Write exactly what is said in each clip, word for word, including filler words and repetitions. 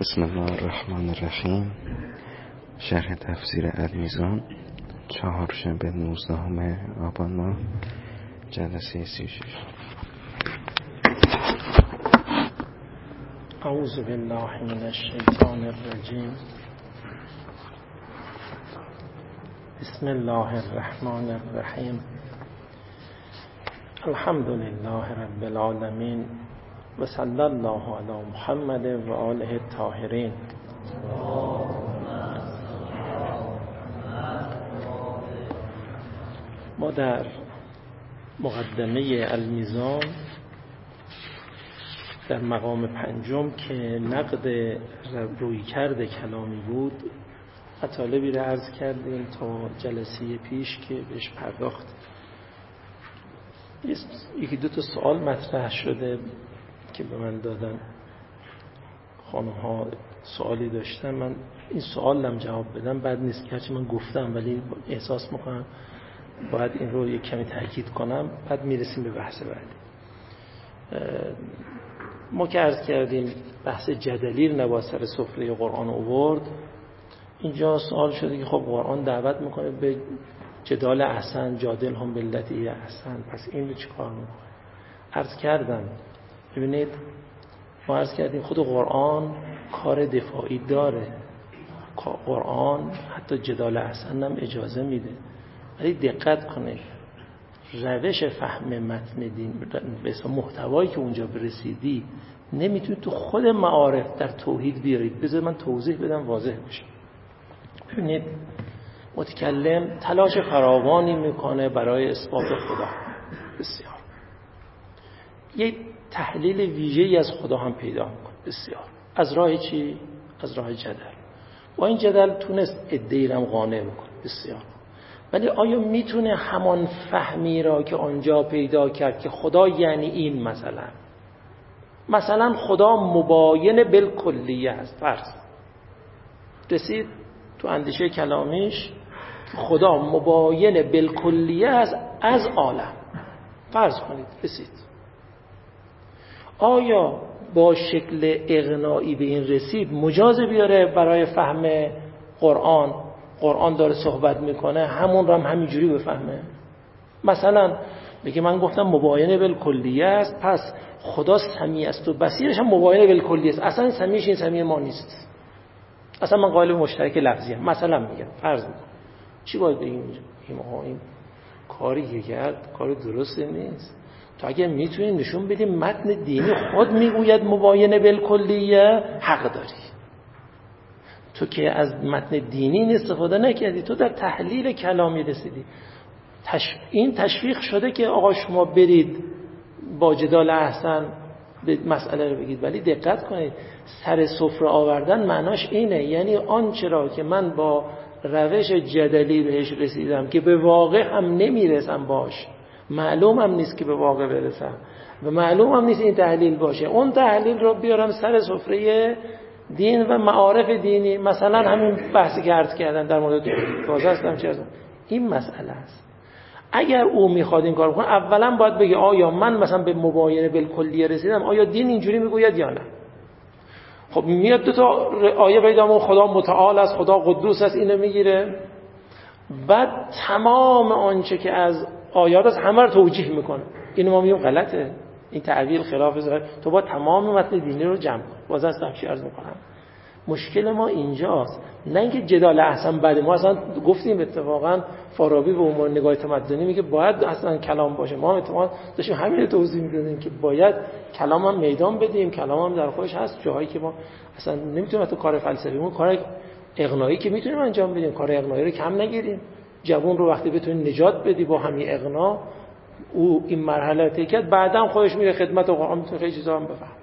بسم الله الرحمن الرحیم. شرح تفسیر المیزان، چهارشنبه نوزدهم آبان ماه، جلسه سی و شش. اعوذ بالله من الشیطان الرجیم. بسم الله الرحمن الرحیم. الحمد لله رب العالمین و صلی الله علی محمد و آله الطاهرین. ما در مقدمه المیزان در مقام پنجم که نقد رویکرد کلامی بود مطالبی را عرض کردیم تا جلسه پیش که بهش پرداخت. یکی دو تا سوال مطرح شده که به من دادن، خانم ها سوالی داشتن، من این سوالم جواب بدم بد نیست که هرچی من گفتم ولی احساس میکنم باید این رو یک کمی تاکید کنم، بعد میرسیم به بحث بعدی. ما که عرض کردیم بحث جدلی رو نباید سر سفره قرآن آورد. اینجا سوال شده که خب قرآن دعوت میکنه به جدال احسن، جادل هم بالتی احسن، پس این رو چی کار میکنه؟ عرض کردم ببینید، ما عرض کردیم خود قرآن کار دفاعی داره، قرآن حتی جدال احسن هم اجازه میده، ولی دقت کنید روش فهم متن دین به محتوایی که اونجا برسیدی نمیتونید تو خود معارف در توحید بیارید. بذار من توضیح بدم واضح بشه. ببینید متکلم تلاش فراوانی میکنه برای اثبات خدا، بسیار یک تحلیل ویژه‌ای از خدا هم پیدا میکنه، بسیار از راه چی؟ از راه جدل. با این جدل تونست ادعی رو قانع بکنه، بسیار. ولی آیا میتونه همان فهمی را که آنجا پیدا کرد که خدا یعنی این، مثلا مثلا خدا مباین بالکلیه است، فرض رسید تو اندیشه کلامیش که خدا مباین بالکلیه است از عالم، فرض کنید رسید، آیا با شکل اغنایی به این رسید مجاز بیاره برای فهم قرآن؟ قرآن داره صحبت میکنه همون رو هم همینجوری بفهمه؟ مثلا بگه من گفتم مباینه بالکلیه است، پس خدا سمیع است و بصیرش هم مباینه بالکلیه است، اصلا سمیعش این سمیع ما نیست، اصلا من قائل به مشترک لفظی هم. مثلا میگم فرض میکنم چی باید بگیم اینجا؟ این کاری که کرد کار درستی نیست. تو اگه میتونی نشون بدیم متن دینی خود میگوید مباینه بالکلیه، حق داری. تو که از متن دینی استفاده نکردی، تو در تحلیل کلامی رسیدی. تش... این تشویق شده که آقا شما برید با جدال احسن به مسئله رو بگید، ولی دقت کنید سر سفره آوردن معناش اینه، یعنی آنچه را که من با روش جدلی بهش رسیدم که به واقع هم نمیرسم باش، معلوم هم نیست که به واقع برسم و معلوم هم نیست این تحلیل باشه، اون تحلیل رو بیارم سر سفره دین و معارف دینی. مثلا همین بحثی که عرض کردن در مورد تازه هستم چه هستم، این مسئله است. اگر او میخواد این کار بکنه اولا باید بگه آیا من مثلا به مباینه بالکلیه رسیدم، آیا دین اینجوری میگوید یا نه؟ خب میاد دو تا آیه پیدا میکنه، خدا متعال است، خدا قدوس است، اینو میگیره، بعد تمام آنچه که از آیات است همه رو توجیه میکنه. اینو ما میگیم غلطه، این تعبیر خلاف ظاهر. تو با تمام متن دینی رو جمع کن. باز از تفسیر عرض میکنم مشکل ما اینجاست، نه اینکه جدال احسن بعد. ما اصلا گفتیم اتفاقا فارابی به عنوان نگاه تمدنی میگه باید اصلا کلام باشه، ما اتفاقا داشتیم همین رو توضیح میدادیم که باید کلام هم میدان بدیم، کلام هم در خودش هست جاهایی که ما اصلا نمیتونیم تو کار فلسفیمون، کار اقناعی که میتونیم انجام بدیم، کار اقناعی رو کم نگیریم. جوون رو وقتی بتونی نجات بدی با همین اقناع، او این مرحله طی کرد، بعداً خودش میره خدمت قرآن، میتونه خیلی چیزا هم بفهم.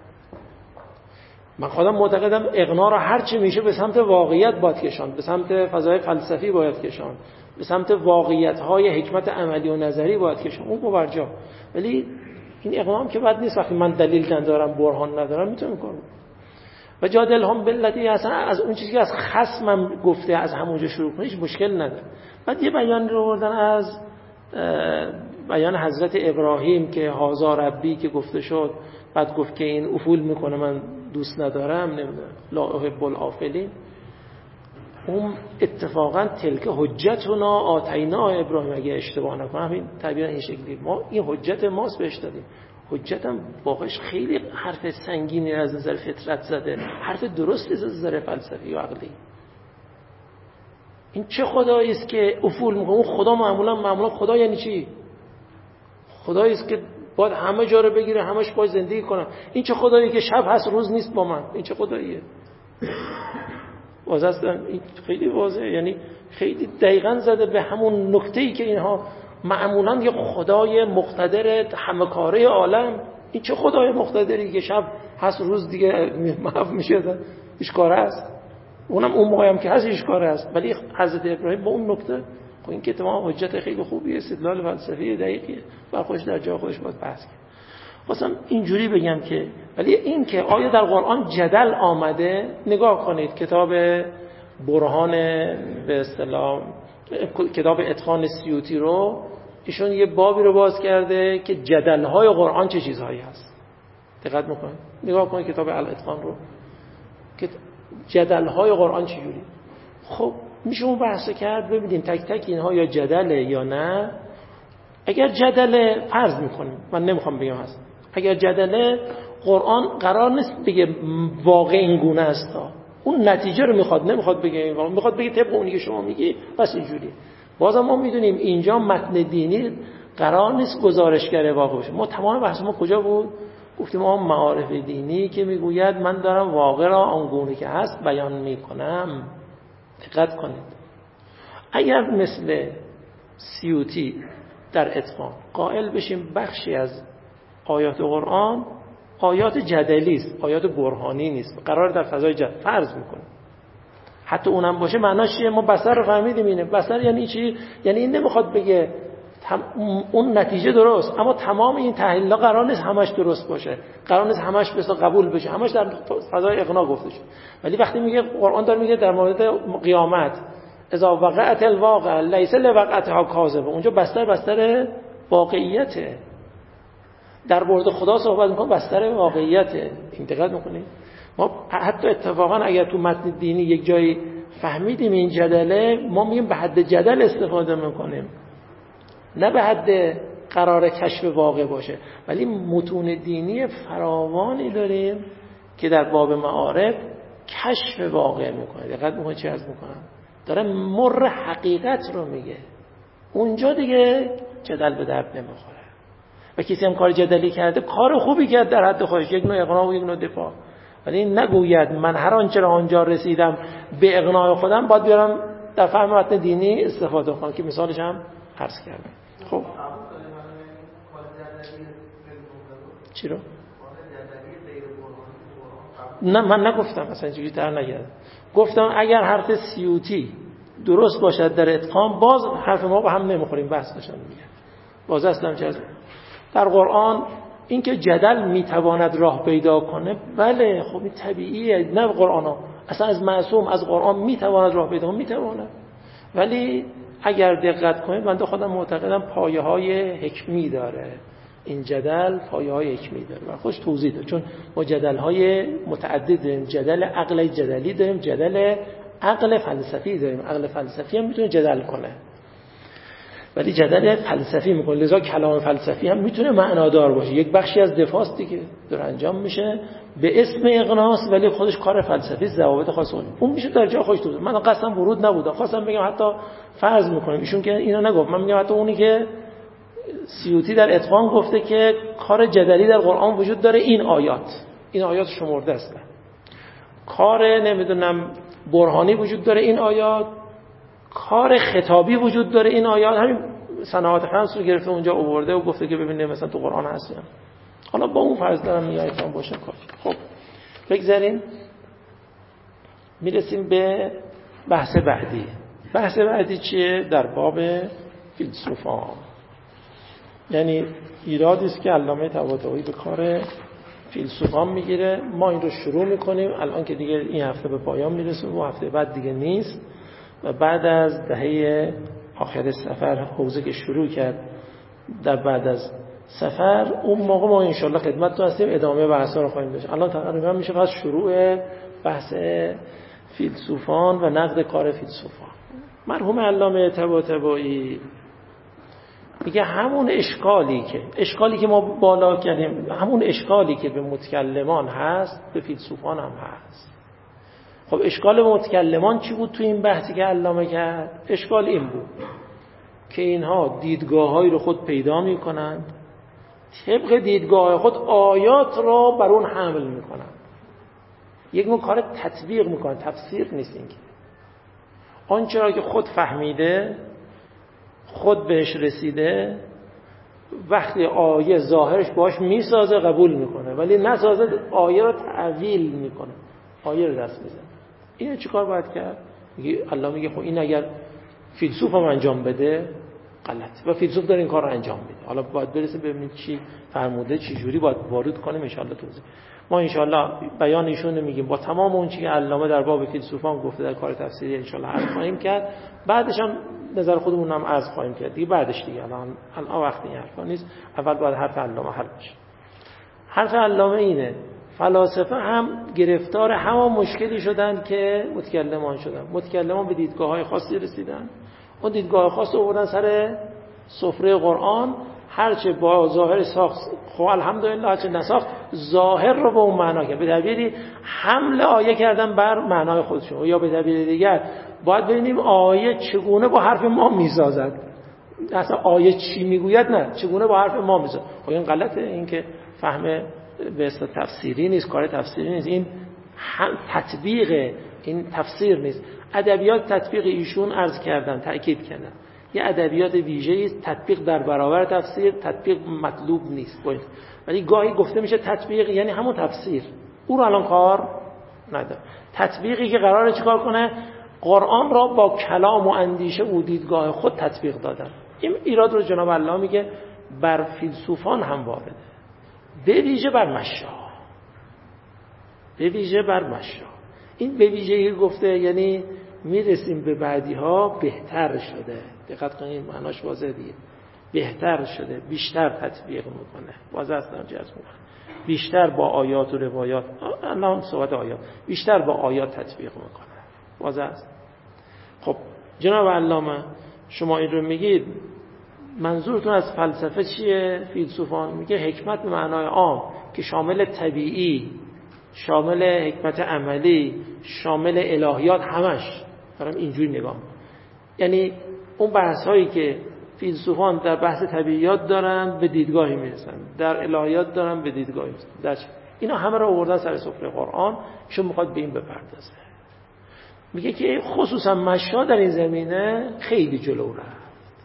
من خودم معتقدم اقناع رو هر چی میشه به سمت واقعیت باید کشاند، به سمت فضای فلسفی باید کشاند، به سمت واقعیت‌های حکمت عملی و نظری باید کشاند، اون مبرجا. ولی این اقناع که بد نیست، وقتی من دلیل ندارم، برهان ندارم، میتونم کنم. و جادل هم بالتی اصلا از اون چیزی که از خصمم گفته از همونجا شروع کنه هیچ مشکل نداره. بعد یه بیان رو آوردن از بیان حضرت ابراهیم که هازا ربی که گفته شد، بعد گفت که این افول میکنه، من دوست ندارم، نمیدونم لا احب العافلین، اون اتفاقا تلک حجتنا آتینا ابراهیم، اگه اشتباه نکنم این تعبیر این شکلی، ما این حجت ماست بهش دادیم. حجتم واقعش خیلی حرف سنگینی از نظر فطرت زده، حرف درستی از نظر فلسفی و عقلی. این چه خدایی است که افول میکنه؟ اون خدا معمولا معمولا خدا یعنی چی؟ خدایی است که باید همه جا رو بگیره، همش باید زندگی کنه. این چه خدایی که شب هست روز نیست با من؟ این چه خداییه؟ واضحه، این خیلی واضحه، یعنی خیلی دقیقاً زده به همون نکته‌ای که اینها معمولاً یه خدای مقتدر همه کاره عالم. این چه خدای مقتدری که شب هست روز دیگه محو میشه؟ هیچ کاره است. اونم اون موقعی هم که هست هیچ کاره است. ولی حضرت ابراهیم با اون نکته، خب این که تمام حجت خیلی خوبیه، استدلال فلسفی دقیقیه، بر خودش در جای خودش باید بحث کنه. خواستم اینجوری بگم که ولی این که آیا در قرآن جدل آمده، نگاه کنید کتاب برهان به اصطلاح کتاب اتقان سیوطی رو، ایشون یه بابی رو باز کرده که جدل‌های قرآن چه چیزهایی هست. دقت میکنید، نگاه کنید کتاب الاتقان رو که جدل‌های قرآن چجوری. خب میشه اون بحث کرد ببینیم تک تک اینها یا جدله یا نه. اگر جدله فرض میکنیم، من نمیخوام بگم هست، اگر جدله قرآن قرار نیست بگه واقع این گونه است، اون نتیجه رو میخواد، نمیخواد بگه این واقع، میخواد بگه طبق اونی که شما میگی بس اینجوری. بازم ما میدونیم اینجا متن دینی قرار نیست گزارشگر واقع باشه. ما تمام بحث ما کجا بود؟ گفتیم ما معارف دینی که میگوید من دارم واقع را آنگونه که هست بیان میکنم. دقت کنید، اگر مثل سیوطی در اتقان قائل بشیم بخشی از آیات قرآن آیات جدلی است، آیات برهانی نیست، قرار در فضای جدل فرض میکنه، حتی اونم باشه معناش چیه؟ ما بصر رو فهمیدیم. اینه بصر یعنی چی؟ یعنی این نمیخواد بگه اون نتیجه درست، اما تمام این تحلیل‌ها قرار نیست همش درست باشه، قرار نیست همش بس قبول بشه، همش در فضای اقناع گفته شه. ولی وقتی میگه قرآن داره میگه در مورد قیامت اذا وقعت الواقعه لیس لوقعتها کاذبه، اونجا بستر بستر واقعیته. در مورد خدا صحبت میکنه، بستر واقعیته. این دقت میکنید؟ ما حتی اتفاقا اگر تو متن دینی یک جایی فهمیدیم این جدله، ما میگیم به حد جدل استفاده میکنیم، نه به حد قرار کشف واقع باشه. ولی متون دینی فراوانی داریم که در باب معارف کشف واقع میکنه. دقت میکنید چی عرض میکنم؟ داره مر حقیقت رو میگه، اونجا دیگه جدل به درد نمیخوره. و کسی هم کار جدلی کرده کار خوبی کرد در حد خودش، یک نوع اقناع و یک نوع دفاع، ولی نگوید من هر آنچه را آنجا رسیدم به اقناع خودم باید بیارم در فهم متن دینی استفاده کنم که مثالش هم عرض کردم. خب چی رو؟ نه من نگفتم اصلا اینجوری تر نگردم. گفتم اگر حرف سیوطی درست باشد در اتقان، باز حرف ما با هم نمیخوریم، بحث داشتم میگه. باز اصلا چه در قرآن اینکه جدل میتواند راه پیدا کنه، بله خب این طبیعیه. نه قرآن ها اصلا از معصوم از قرآن میتواند راه پیدا کنه، میتواند، ولی اگر دقت کنید من خودم معتقدم پایه های حکمی داره. این جدل پایه های حکمی داره و خودش توضیح داره، چون ما جدل های متعدد داریم. جدل عقل جدلی داریم، جدل عقل فلسفی داریم. عقل فلسفی هم میتونه جدل کنه ولی جدل فلسفی میکنه، لذا کلام فلسفی هم میتونه معنادار باشه. یک بخشی از دفاعست دیگه داره انجام میشه به اسم اقناص، ولی خودش کار فلسفی ضوابط خاص اون اون میشه در جای خودش توضیح. من قصدم ورود نبودم، خواستم بگم حتی فرض میکنم ایشون که اینا نگفت، من میگم حتی اونی که سیوطی در اتقان گفته که کار جدلی در قرآن وجود داره، این آیات این آیات شمرده است، کار نمیدونم برهانی وجود داره، این آیات کار خطابی وجود داره، این آیات. همین صناعات خمس رو گرفته اونجا آورده و گفته که ببینید مثلا تو قرآن هست. حالا با اون فرض دارم میگم باشه کافی. خب بگذاریم میرسیم به بحث بعدی. بحث بعدی چیه؟ در باب فیلسوفان، یعنی ایرادی است که علامه طباطبایی به کار فیلسوفان میگیره. ما این رو شروع میکنیم الان که دیگه این هفته به پایان میرسه و هفته بعد دیگه نیست، و بعد از دهه آخر سفر حوزه که شروع کرد در بعد از سفر اون موقع ما انشالله خدمتتون هستیم، ادامه بحثا رو خواهیم داشت. الان تقریبا میشه پس شروع بحث فیلسوفان و نقد کار فیلسوفان. مرحوم علامه طباطبایی میگه همون اشکالی که اشکالی که ما بالا کردیم، همون اشکالی که به متکلمان هست به فیلسوفان هم هست. خب اشکال متکلمان چی بود تو این بحثی که علامه کرد؟ اشکال این بود که اینها دیدگاه‌هایی رو خود پیدا می‌کنند، طبق دیدگاه خود آیات را بر اون حمل می‌کنند، یک نوع کار تطبیق می‌کنند، تفسیر نیست. این که آنچه را که خود فهمیده، خود بهش رسیده، وقتی آیه ظاهرش باش میسازه قبول میکنه، ولی نسازه آیه رو تعویل میکنه، آیه رو دست میزنه. اینو چیکار باید کرد؟ میگه الله میگه خب این اگر فیلسوف هم انجام بده غلط، و فیلسوف داره این کار رو انجام میده. حالا باید برسه ببینید چی فرموده، چی جوری باید وارد کنیم. ان شاءالله توضیح ما ان شاءالله بیان ایشون میگیم با تمام اون چیزی که علامه در باب فیلسوفان گفته در کار تفسیری ان شاءالله عرض خواهیم کرد. بعدش هم نظر خودمون هم عرض خواهیم کرد دیگه. بعدش دیگه الان الان وقت این حرفا نیست، اول باید حرف علامه حل بشه. حرف علامه اینه فلاسفه هم گرفتار همان مشکلی شدن که متکلمان شدن. متکلمان به دیدگاه‌های خاصی رسیدن، اون دیدگاه خاص رو آوردن سر سفره قرآن، هرچه با ظاهر ساخت خب الحمدلله، هرچه نساخت ظاهر رو به اون معنا کرد. به تعبیری حمل آیه کردن بر معنای خودشون، یا به تعبیر دیگر باید ببینیم آیه چگونه با حرف ما میسازد، اصلا آیه چی میگوید، نه چگونه با حرف ما میسازد. خب این غلطه، این که فهم به اصطلاح تفسیری نیست، کار تفسیری نیست، این تطبیق، این تفسیر نیست. ادبیات تطبیق ایشون عرض کردن، تأکید کردن، یه ادبیات ویژه‌ای است، تطبیق در برابر تفسیر، تطبیق مطلوب نیست باید. ولی گاهی گفته میشه تطبیق یعنی همون تفسیر، او رو الان کار نداره. تطبیقی که قراره چیکار کنه؟ قرآن را با کلام و اندیشه و دیدگاه خود تطبیق دادن. این ایراد رو جناب الله میگه بر فیلسوفان هم وارده، به ویژه بر مشایخ، به ویژه بر مشایخ. این به ویژگی گفته یعنی میرسیم به بعدی ها بهتر شده. دقت کنید معناش واضحه دیگه، بهتر شده، بیشتر تطبیق میکنه. واضح است در جزم میکنه، بیشتر با آیات و روایات، الان صحبت آیات، بیشتر با آیات تطبیق میکنه. واضح است. خب جناب علامه شما این رو میگید، منظورتون از فلسفه چیه؟ فیلسوفان میگه حکمت به معنای عام که شامل طبیعی، شامل حکمت عملی، شامل الهیات، همش دارم اینجوری نگاه میکنم. یعنی اون بحث هایی که فیلسوفان در بحث طبیعیات دارن به دیدگاهی میرسن، در الهیات دارن به دیدگاهی میرسن، در اینا همه رو آوردن سر سفره قرآن. ایشون میخواد به این بپردازه. میگه که خصوصا مشا در این زمینه خیلی جلو رفت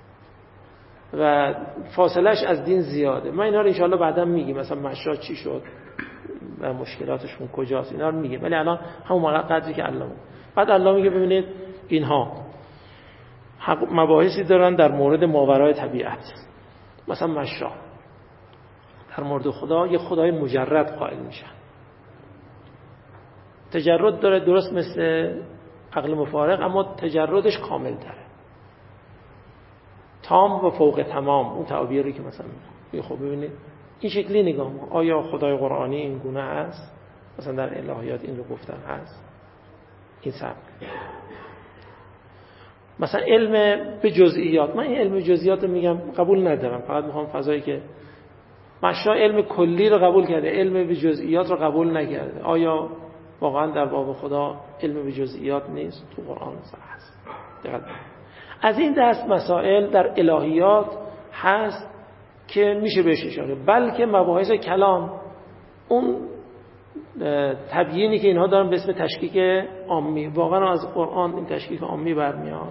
و فاصلش از دین زیاده. من اینا رو انشاءالله بعدا میگیم، مثلا مشا چی شد و مشکلاتشون کجاست، اینا رو میگیم. ولی الان همون قدری که الله میگه. بعد الله میگه ببینید اینها مباحثی دارن در مورد ماورای طبیعت. مثلا مشا در مورد خدا یه خدای مجرد قائل میشن، تجرد داره درست مثل عقل مفارق، اما تجردش کامل داره، تام و فوق تمام. اون تعبیری که مثلا میگه خب ببینید این شکلی نگاه ما، آیا خدای قرآنی این گونه هست؟ مثلا در الهیات این رو گفتن هست، این سبب. مثلا علم به جزئیات، من این علم به جزئیات رو میگم قبول ندارم، فقط میخوام فضایی که مشا علم کلی رو قبول کرده، علم به جزئیات رو قبول نکرده. آیا واقعا در باب خدا علم به جزئیات نیست؟ تو قرآن هست. دقیقاً از این دست مسائل در الهیات هست که میشه بهش اشاره، بلکه مباحث کلام، اون تبیینی که اینها دارن به اسم تشکیک عامی، واقعا از قرآن این تشکیک عامی برمیاد.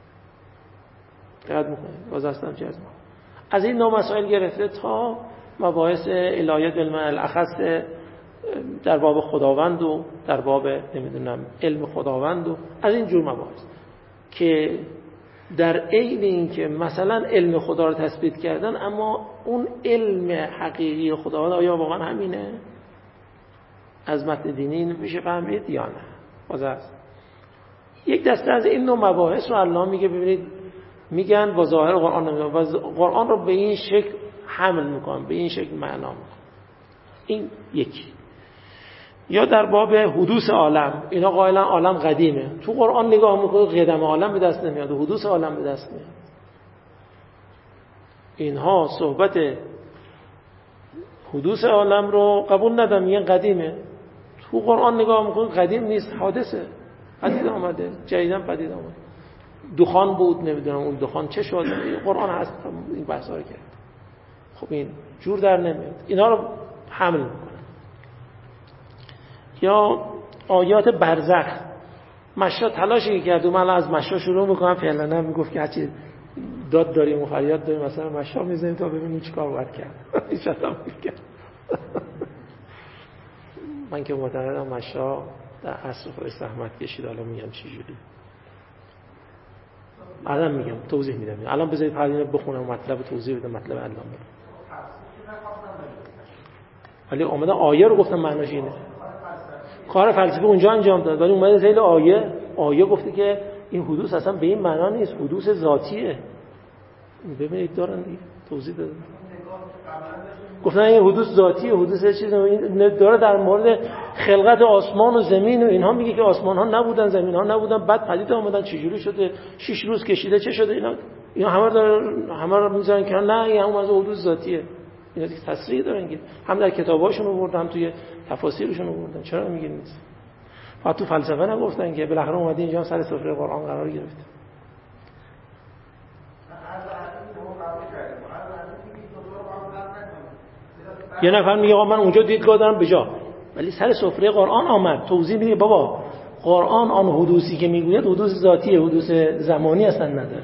دقت میکنید واسه جزم از این نوع مسائل گرفته تا مباحث الهیات علم الاخص در باب خداوند و در باب نمیدونم علم خداوند و از این جور مباحث که در عین این که مثلا علم خدا رو تثبیت کردن، اما اون علم حقیقی خداوند آیا واقعا همینه؟ از متن دینی میشه فهمید یا نه؟ واضح است. یک دسته از این نوع مباحث رو الله میگه ببینید، میگن با ظاهر قرآن نمیدونم و قرآن رو به این شکل حمل میکنن، به این شکل معنا میکنن. این یکی. یا در باب حدوث عالم، اینا قائلا عالم قدیمه. تو قرآن نگاه میکنه قدم عالم به دست نمیاد، حدوث عالم به دست میاد. اینها صحبت حدوث عالم رو قبول ندارن، میگن قدیمه. تو قرآن نگاه میکنه قدیم نیست، حادثه، پدید آمده، جدیداً پدید آمده. دخان بود، نمیدونم اون دخان چه شد، قرآن هست این بحثا رو کرد. خب این جور در نمیاد. اینا رو حمل میکنه. یا آیات برزخ، مشا تلاشی کرد و من از مشا شروع میکنم، فعلا هم میگفت که هرچی داد داریم و فریاد داریم مثلا مشا میزنیم تا ببینیم چیکار باید کرد. ایشالا میگم من که معتقدم مشا در اصل خودش زحمت کشید. حالا میگم چی جوری، الان میگم توضیح میدم. الان بذارید پرینه بخونم مطلب توضیح بدم، مطلب علامه. ولی اومدن آیه رو گفتم معناش اینه. کار فلسفی اونجا انجام داد، ولی اومده زیل آیه آیه گفته که این حدوث اصلا به این معنا نیست، حدوث ذاتیه. ببینید دارن دیگه توضیح دادن، گفتن این حدوث ذاتیه، حدوث چیز داره. در مورد خلقت آسمان و زمین و اینها میگه که آسمان ها نبودن، زمین ها نبودن، بعد پدید آمدن، چجوری شده، شش روز کشیده، چه شده. اینا اینا همه داره همه رو میذارن که نه این هم از حدوث ذاتیه. اینا دیگه تصریح دارن که هم در کتاباشون آوردن، هم توی تفاسیرشون آوردن. چرا میگین نیست؟ فقط تو فلسفه نگفتن که بالاخره اومدی اینجا سر سفره قرآن قرار گرفت. یه نفر میگه آقا من اونجا دیدگاه دارم بجا، ولی سر سفره قرآن آمد توضیح میده بابا قرآن آن حدوثی که میگوید حدوث ذاتیه، حدوث زمانی اصلا نداره.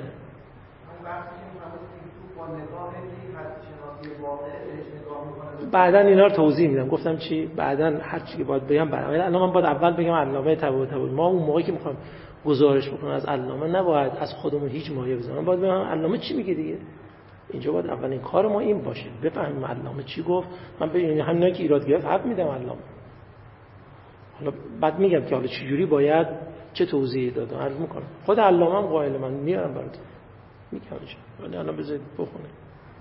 بعدن اینا رو توضیح میدم. گفتم چی؟ بعدن هر چی که باید بگم بعد. الان من باید اول بگم علامه طباطبایی طباطبایی. ما اون موقعی که میخوام گزارش بکنم از علامه نباید از خودمون هیچ مایه بزنم، باید بگم علامه چی میگه دیگه. اینجا باید اولین کار ما این باشه بفهمیم علامه چی گفت. من به همینایی که ایراد گرفت حرف میدم علامه. حالا بعد میگم که حالا چه جوری باید چه توضیحی دادم عرض میکنم. خود علامه هم قائل من میارم براتون میگم اینجا. ولی الان بذارید بخونم.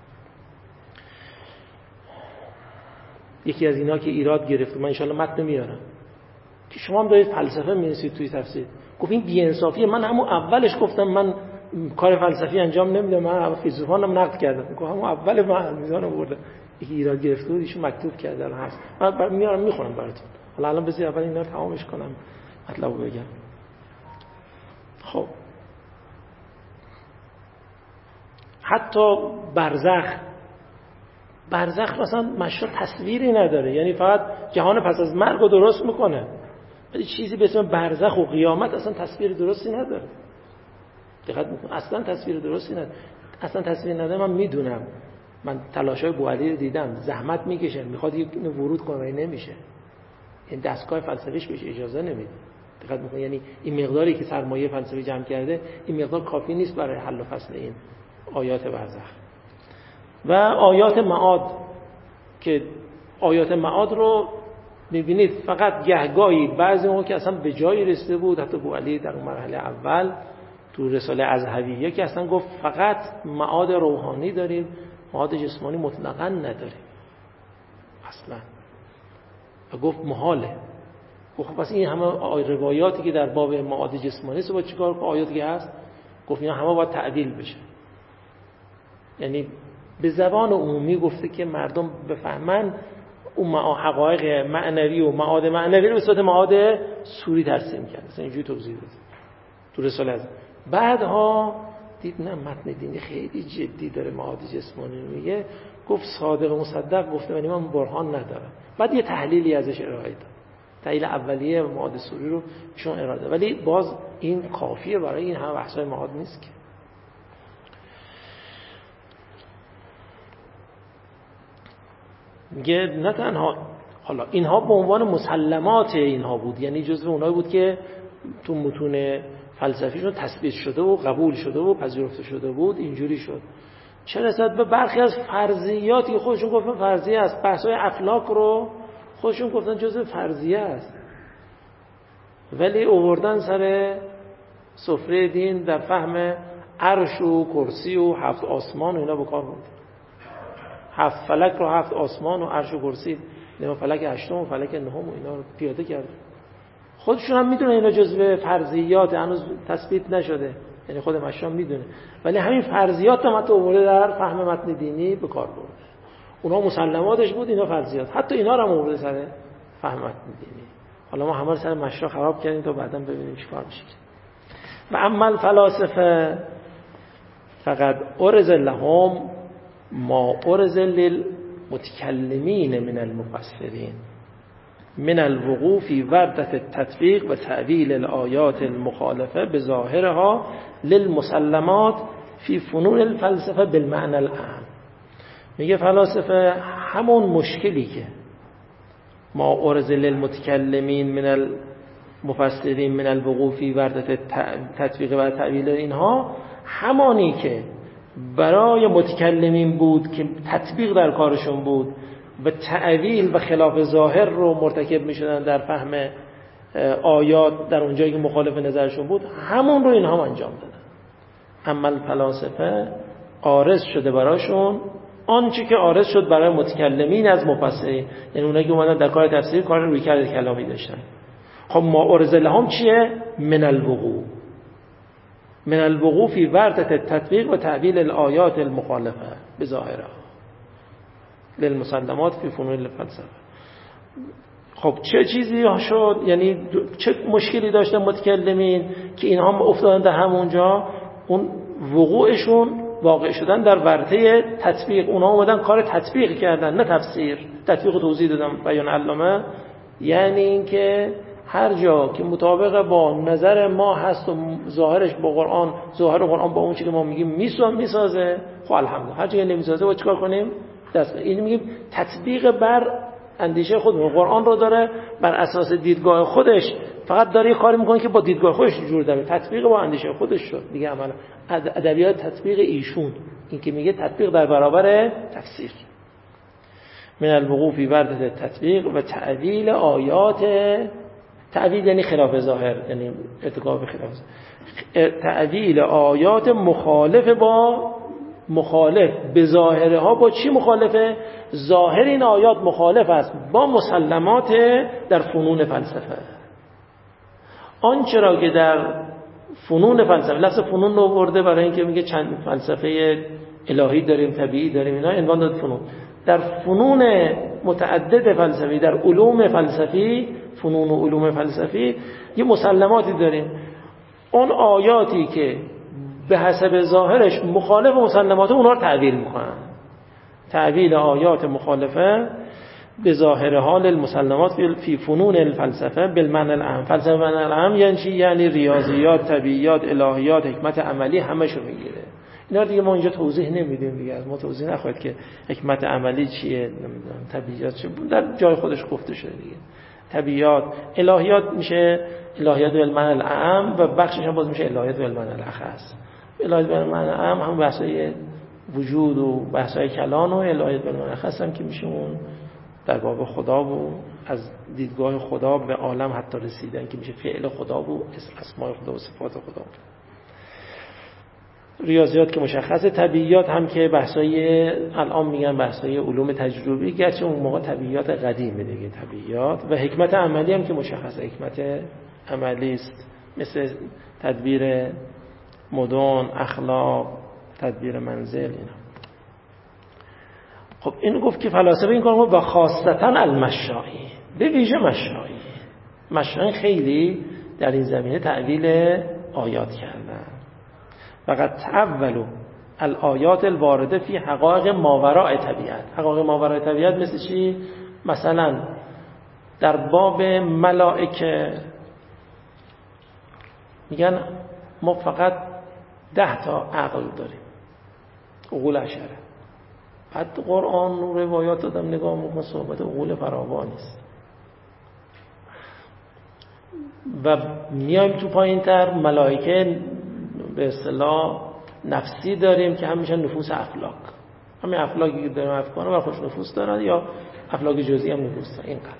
یکی از اینا که ایراد گرفت من ان شاء الله متن میارم که شما هم دارید فلسفه می‌نویسید توی تفسیر. گفت این بی‌انصافیه. من همون اولش گفتم من کار فلسفی انجام نمیدم، من فیلسوفانم نقد کردم. گفت همون اول من میزان آورده یکی ایراد گرفته بود ایشون مکتوب کرده الان هست. من میارم میخونم براتون. حالا الان بذار اول اینا رو تمامش کنم مطلبو بگم. خب حتی برزخ برزخ مثلا مشا تصویری نداره، یعنی فقط جهان پس از مرگ رو درست میکنه، ولی چیزی به اسم برزخ و قیامت اصلا تصویر درستی نداره. دقت میکنه اصلا تصویر درستی نداره. اصلا تصویر نداره. من میدونم، من تلاشای بوعلی رو دیدم، زحمت میکشه، میخواد اینو ورود کنه ولی نمیشه. این دستگاه فلسفیش بهش اجازه نمیده. دقت میکنه یعنی این مقداری که سرمایه فلسفی جمع کرده این مقدار کافی نیست برای حل و فصل این آیات برزخ. و آیات معاد که آیات معاد رو میبینید فقط گهگاهی بعضی موقع که اصلا به جایی رسیده بود، حتی بوعلی در اون مرحله اول تو رساله ازهویه که اصلا گفت فقط معاد روحانی داریم، معاد جسمانی مطلقاً نداریم اصلا، و گفت محاله. گفت پس این همه روایاتی که در باب معاد جسمانی است با چیکار کنه؟ آیاتی که هست گفت اینا همه باید تعدیل بشه. یعنی به زبان عمومی گفته که مردم بفهمن اون حقایق معنوی و معاد معنوی رو به صورت معاد سوری ترسیم کرد. مثلا اینجوری توضیح داد تو رساله از بعدها دید نه متن دینی خیلی جدی داره معاد جسمانی میگه، گفت صادق مصدق گفته ولی من برهان ندارم. بعد یه تحلیلی ازش ارائه داد، تحلیل اولیه معاد سوری رو ایشون ارائه داد، ولی باز این کافیه برای این همه بحث‌های معاد نیست که. میگه نه تنها حالا اینها به عنوان مسلمات اینها بود، یعنی جزو اونایی بود که تو متون فلسفیشون تثبیت شده و قبول شده و پذیرفته شده بود، اینجوری شد. چه رسد به برخی از فرضیاتی خودشون گفتن فرضیه است، بحث‌های افلاک رو خودشون گفتن جزء فرضیه است، ولی آوردن سر سفره دین در فهم عرش و کرسی و هفت آسمان و اینا به کار بود. هفت فلک رو، هفت آسمان و عرش و کرسی، نه فلک هشتم و فلک نهم و اینا رو پیاده کرد. خودشون هم میدونه اینا جزء فرضیات هنوز تثبیت نشده، یعنی خود مشام میدونه، ولی همین فرضیات هم حتی آورده در فهم متن دینی به کار برده. اونا مسلماتش بود، اینا فرضیات، حتی اینا رو هم آورده سر فهم متن دینی. حالا ما همه رو سر مشا خراب کردیم تا بعداً ببینیم چیکار میشه. و اما الفلاسفه فقط ارز لهم ما ارز للمتکلمین من المفسرین من الوقوع فی وردة التطبیق و تعویل الآیات المخالفه بظاهرها للمسلمات فی فنون الفلسفه بالمعنى العام. میگه فلاسفه همون مشکلی که ما ارز للمتکلمین من المفسرین من الوقوع فی وردة التطبیق و تعویل اینها، همانی که برای متکلمین بود که تطبیق در کارشون بود و تعویل و خلاف ظاهر رو مرتکب می شدن در فهم آیات در اونجایی که مخالف نظرشون بود، همون رو اینها انجام دادن. اما الفلاسفه عارض شده براشون آنچه که عارض شد برای متکلمین از مفسرین، یعنی اونایی که اومدن در کار تفسیر کار رویکرد کلامی داشتن. خب ما ارز لهم چیه؟ من الوقوع من الوقوع فی وردة التطبیق و تعویل الآیات المخالفه بظاهرها للمسلمات فی فنون الفلسفه. خب چه چیزی شد؟ یعنی چه مشکلی داشتن متکلمین که اینها افتادن در همونجا؟ اون وقوعشون واقع شدن در ورطه تطبیق. اونها اومدن کار تطبیق کردن، نه تفسیر. تطبیق توضیح دادم بیان علامه، یعنی اینکه هر جا که مطابق با نظر ما هست و ظاهرش با قرآن، ظاهر قرآن با اون چیزی که ما میگیم میسازه، خب الحمدلله. هر جا که نمیسازه با چیکار کنیم؟ دست. این میگیم تطبیق بر اندیشه خودمون. قرآن رو داره بر اساس دیدگاه خودش، فقط داره یه کاری میکنه که با دیدگاه خودش جور داره. تطبیق با اندیشه خودش شد دیگه. عملا ادبیات تطبیق ایشون، این که میگه تطبیق در برابر تفسیر. من الوقوع فی وردة التطبیق و تعویل آیات، تعویل یعنی خلاف ظاهر، یعنی ارتکاب خلاف ظاهر، تعویل آیات مخالف با مخالف به ظاهرها. با چی مخالفه؟ ظاهر این آیات مخالف است با مسلمات در فنون فلسفه. آنچه را که در فنون فلسفه، لفظ فنون رو برده برای اینکه میگه چند فلسفه الهی داریم، طبیعی داریم، اینا عنوان داد فنون. در فنون متعدد فلسفی، در علوم فلسفی، فنون و علوم فلسفی، یه مسلماتی داریم. اون آیاتی که به حسب ظاهرش مخالف مسلمات، اونا رو تعویل میکنن. تعویل آیات مخالفه به ظاهر حال المسلمات فی فنون الفلسفه بالمعنى العام. فلسفه معنی العام یعنی چی؟ یعنی ریاضیات، طبیعیات، الهیات، حکمت عملی، همشو میگیره. اینا دیگه ما اینجا توضیح نمیدیم دیگه، از ما توضیح نخواهید که حکمت عملی چیه، نمیدونم طبیعیات چیه، در جای خودش گفته شده دیگه. طبیعیات، الهیات میشه الهیات بالمعنی العام و بخشش هم باز میشه الهیات بالمعنی الاخص. الهیات بالمعنی العام هم بحثای وجود و بحثای کلان، و الهیات بالمعنی الاخص هم که میشه اون در باب خدا و از دیدگاه خدا به عالم حتی رسیدن که میشه فعل خدا و اسماء خدا و صفات خدا. ریاضیات که مشخصه، طبیعیات هم که بحثای الان میگن بحثای علوم تجربی، گرچه اون موقع طبیعیات قدیمه دیگه طبیعیات. و حکمت عملی هم که مشخصه، حکمت عملی است، مثل تدبیر مدن، اخلاق، تدبیر منزل، اینا. خب اینو گفت که فلاسفه این کارو با خاصتا المشائی، به ویژه مشائی. مشائی خیلی در این زمینه تعویل آیات کردن. فقط تعولوا الآیات الوارده فی حقایق ماوراء طبیعت. حقایق ماوراء طبیعت مثل چی؟ مثلا در باب ملائکه میگن ما فقط ده تا عقل داریم، عقول عشره. بعد قرآن و روایات آدم نگاه میکنه، صحبت عقول فراوانی است. و میایم تو پایین تر، ملائکه به اصطلاح نفسی داریم که هم میشن نفوس افلاک. همین افلاکی که داریم افکار و خوش نفوس دارن، یا افلاک جزئی هم نفوس دارن. اینقدر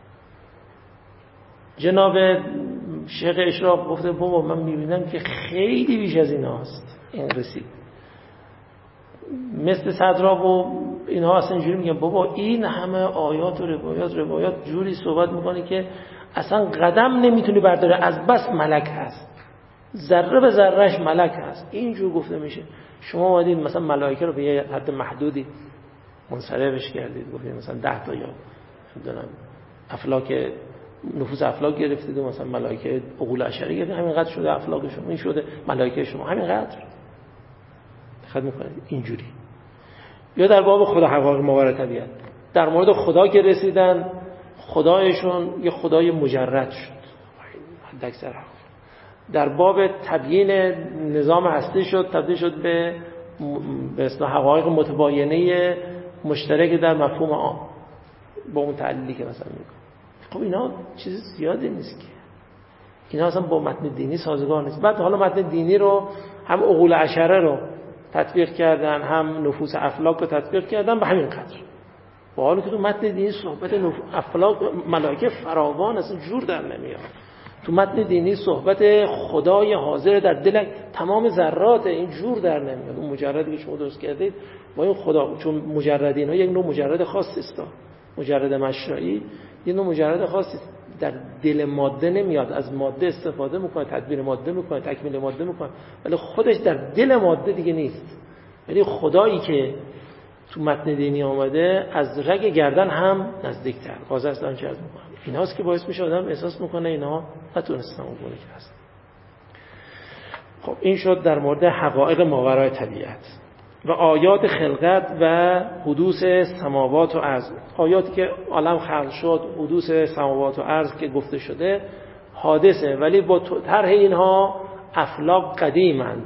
جناب شیخ اشراق گفته بابا من میبینم که خیلی بیش از این هاست. این رسید مثل صدرا و اینها اصلا اینجوری میگن بابا این همه آیات و روایات روایات جوری صحبت میکنه که اصلا قدم نمیتونی برداره، از بس ملک هست، ذره به ذرهش ملک هست. اینجور گفته میشه. شما اومدید مثلا ملائکه رو به یه حد محدودی منصرفش کردید، گفتید مثلا ده تا یا نمیدونم افلاک نفوس افلاک گرفتید و مثلا ملائکه عقول عشری گرفتید، همینقدر شده افلاک شما، این شده ملائکه شما همینقدر. دقت میکنید اینجوری. یا در باب خدا حقایق ماورای طبیعت، در مورد خدا که رسیدن، خدایشون یه خدای مجرد شد، حد اکثر. در باب تبیین نظام هستی شد، تبدیل شد به به اصطلاح حقایق متباینه مشترک در مفهوم عام، با اون تعلیلی که مثلا میگه. خب اینا چیز زیادی نیست که اینا اصلا با متن دینی سازگار نیست. بعد حالا متن دینی رو هم عقول عشره رو تطبیق کردن، هم نفوس افلاک رو تطبیق کردن به همین قدر، با حالی که تو متن دینی صحبت افلاک ملائکه فراوان اصلا جور در نمیاد. تو متن دینی صحبت خدای حاضر در دل تمام ذرات، این جور در نمیاد. اون مجردی که شما درست کردید با این خدا، چون مجردین ها یک نوع مجرد خاصی است، مجرد مشرعی یک نوع مجرد خاصی است، در دل ماده نمیاد، از ماده استفاده میکنه، تدبیر ماده میکنه، تکمیل ماده میکنه، ولی خودش در دل ماده دیگه نیست. ولی خدایی که تو متن دینی آمده از رگ گردن هم نزدیکتر، واضح است آنچه از میکنم. ایناست که باعث میشه آدم احساس میکنه اینا نتونستن اون گونه که هست. خب این شد در مورد حقایق ماورای طبیعت و آیات خلقت و حدوث سماوات و ارض. آیاتی که عالم خلق شد، حدوث سماوات و ارض که گفته شده حادثه، ولی با طرح اینها افلاک قدیمند،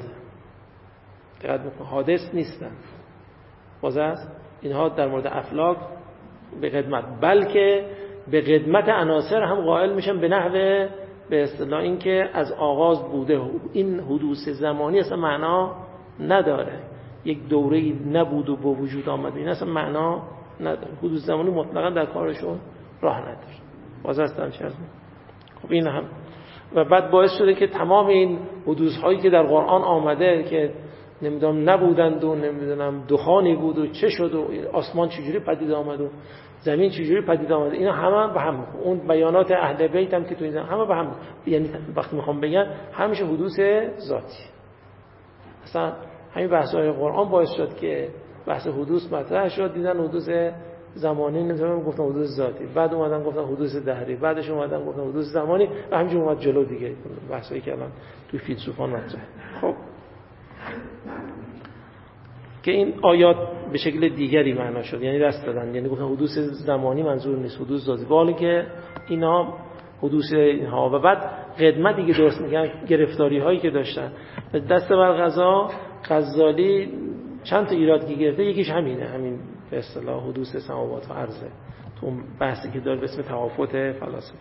دقت بکن، حادث نیستند. واضح است اینها در مورد افلاک به قدمت، بلکه به قدمت عناصر هم قائل میشن به نحو به اصطلاح این که از آغاز بوده. این حدوث زمانی اصلا معنا نداره، یک دوره‌ای نبود و با وجود آمد، این اصلا معنا نداره. حدوث زمانی مطلقا در کارشون راه نداره. واضح است چه از خب این هم و بعد باعث شده که تمام این حدوث هایی که در قرآن آمده که نمیدونم نبودند و نمیدونم دخانی بود و چه شد و آسمان چجوری پدید آمد و زمین چجوری پدید آمد، اینا همه به هم، اون بیانات اهل بیت هم که تو این همه به هم، یعنی وقتی میخوام بگم همیشه حدوث ذاتی. اصلا همین بحث‌های قرآن باعث شد که بحث حدوث مطرح شد، دیدن حدوث زمانی نمیدونم گفتن حدوث ذاتی، بعد اومدن گفتن حدوث دهری، بعدش اومدن گفتن حدوث زمانی و همینجوری اومد جلو دیگه بحثایی که الان تو فیلسوفان مطرحه. خب که این آیات به شکل دیگری معنا شد، یعنی دست دادن، یعنی گفتن حدوث زمانی منظور نیست، حدوث ذاتی، بالی که اینا حدوث اینها و بعد قدمتی که درست میگن، گرفتاری هایی که داشتن دست بر قضا. غزالی چند تا ایراد که گرفته، یکیش همینه، همین به اصطلاح حدوث سماوات و ارضه، تو بحثی که داره به اسم توافت فلاسفه.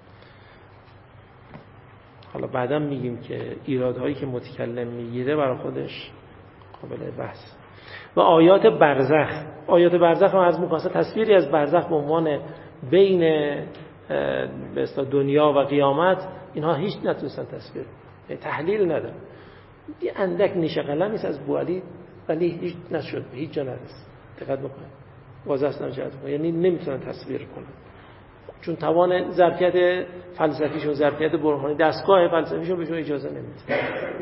حالا بعدا میگیم که ایرادهایی که متکلم میگیره برای خودش قابل بحث. و آیات برزخ، آیات برزخ رو از مقاسه تصویری از برزخ به عنوان بین به اصطلاح دنیا و قیامت، اینها هیچ نتونستن تصویر، تحلیل نداره. یه اندک نیشه قلمی است از بوعلی، ولی هیچ نشد، هیچ جا نرسید. دقت بکنید، واضح است نجات، یعنی نمیتونن تصویر کنن، چون توان ظرفیت فلسفیشون، ظرفیت برهانی، دستگاه فلسفیشون بهشون اجازه نمیده.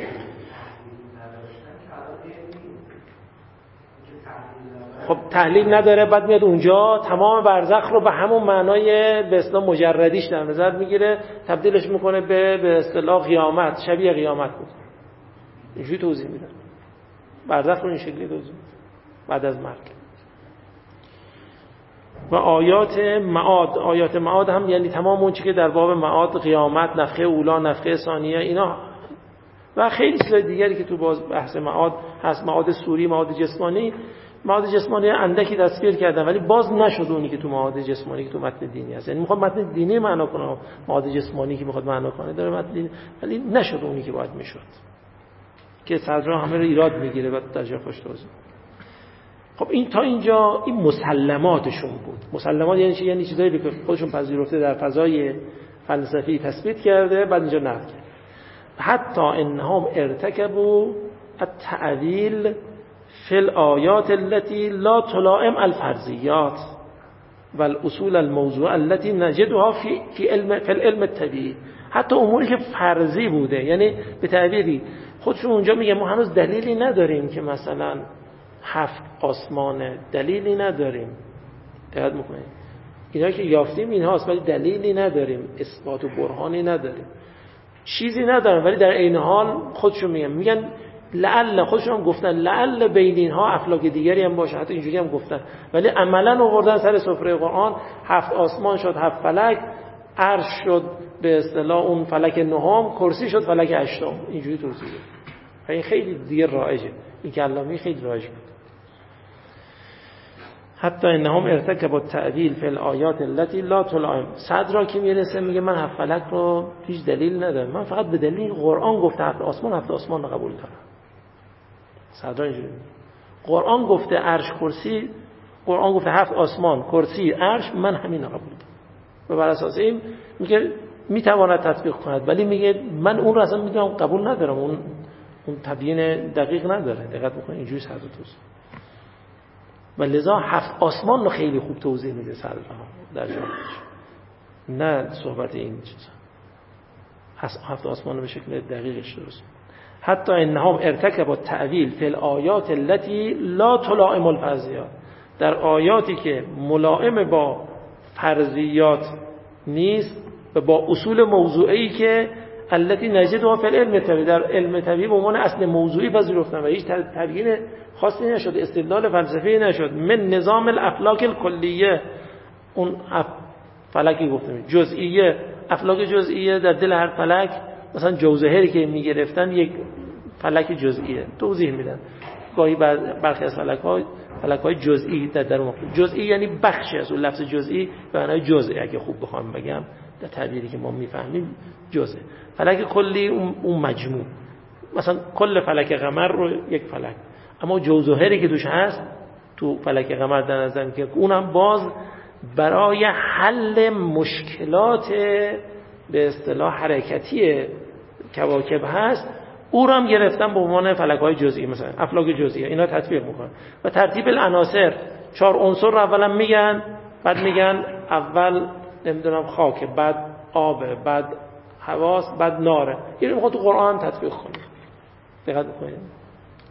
خب تحلیل نداره، بعد میاد اونجا تمام برزخ رو به همون معنای به اصطلاح مجردیش در نظر میگیره، تبدیلش میکنه به به اصطلاح قیامت، شبیه قیامت بود. اینجوری توضیح میدن برزخ رو، این شکلی توضیح میدن بعد از مرگ. و آیات معاد، آیات معاد هم یعنی تمام اون چیزی که در باب معاد، قیامت، نفخه اولا، نفخه ثانیه، اینا و خیلی چیزای دیگری که تو باز بحث معاد هست، معاد سوری، معاد جسمانی. معاد جسمانی اندکی تصویر کردن، ولی باز نشد اونی که تو معاد جسمانی که تو متن دینی هست. یعنی میخواد متن دینی معنا کنه، معاد جسمانی که میخواد معنا کنه داره متن دینی، ولی نشد اونی که باید میشد، که صدرا همه رو ایراد میگیره بعد در جای خوش توضیح. خب این تا اینجا این مسلماتشون بود. مسلمات یعنی چی؟ یعنی چیزایی که خودشون پذیرفته در فضای فلسفی تثبیت کرده، بعد اینجا نقد کرد. حتی انهم ارتکبوا التأویل فی الآیات التي لا تلائم الفرضیات و الاصول الموضوع التي نجدها فی فی علم فی العلم الطبیعی. حتی اموری که فرضی بوده، یعنی به تعبیری خودشون اونجا میگه ما هنوز دلیلی نداریم که مثلا هفت آسمانه، دلیلی نداریم. دقت میکنید اینا که یافتیم اینهاست ولی دلیلی نداریم، اثبات و برهانی نداریم، چیزی ندارن، ولی در عین حال خودشون میگن میگن لعل، خودشون هم گفتن لعل بین اینها افلاک دیگری هم باشه، حتی اینجوری هم گفتن، ولی عملا آوردن سر سفره قرآن هفت آسمان شد هفت فلک، عرش شد به اصطلاح اون فلک نهم، کرسی شد فلک هشتم، اینجوری توضیح داد. این خیلی دیگه رایجه، این کلامی خیلی رایج بود. حتی انهم ارتکبوا التأویل فی الآیات التي لا تلائم. صدرا که میرسه میگه من هفت فلک رو هیچ دلیل ندارم، من فقط به دلیل قرآن گفته هفت آسمان هفت آسمان رو قبول دارم. صدرا اینجوری قرآن گفته عرش کرسی، قرآن گفته هفت آسمان کرسی عرش، من همین رو قبول دارم و بر اساس این میگه میتواند تطبیق کند، ولی میگه من اون رو اصلا میدونم قبول ندارم، اون اون تبیین دقیق نداره. دقت بکنید اینجوری صدر توست و لذا هفت آسمان رو خیلی خوب توضیح میده صدرها در جامعش، نه صحبت این چیزا. هفت آسمان رو به شکل دقیقش درست. حتی انهم ارتکبوا التأویل فی الآیات التي لا تلائم الفرضیات، در آیاتی که ملائم با فرضیات نیست و با اصول موضوعی که التي نجدها فی العلم الطبیعی، در علم طبیعی به عنوان اصل موضوعی پذیرفتن و هیچ تبیین خاصی نشد، استدلال فلسفی نشد. من نظام الافلاک الکلیه، اون فلکی گفتم جزئیه، افلاک جزئیه در دل هر فلک، مثلا جوزهری که میگرفتن یک فلک جزئیه توضیح میدن. گاهی برخی از فلک‌ها فلک‌های جزئی در درون، جزئی یعنی بخشی از اون، لفظ جزئی به معنای جزئی اگه خوب بخوام بگم در تعبیری که ما میفهمیم جزء. فلک کلی اون مجموع، مثلا کل فلک قمر رو یک فلک، اما جوزهری که توش هست تو فلک قمر در نظر که اونم باز برای حل مشکلات به اصطلاح حرکتی کواکب هست، او رو هم گرفتن به عنوان فلک‌های جزئی، مثلا افلاک جزئی، اینا تطبیق میکنن. و ترتیب العناصر، چهار عنصر رو اولا میگن، بعد میگن اول نمیدونم خاک، بعد آب، بعد هواست، بعد ناره. این رو میخواد تو قرآن تطبیق کنه. دقت بکنید.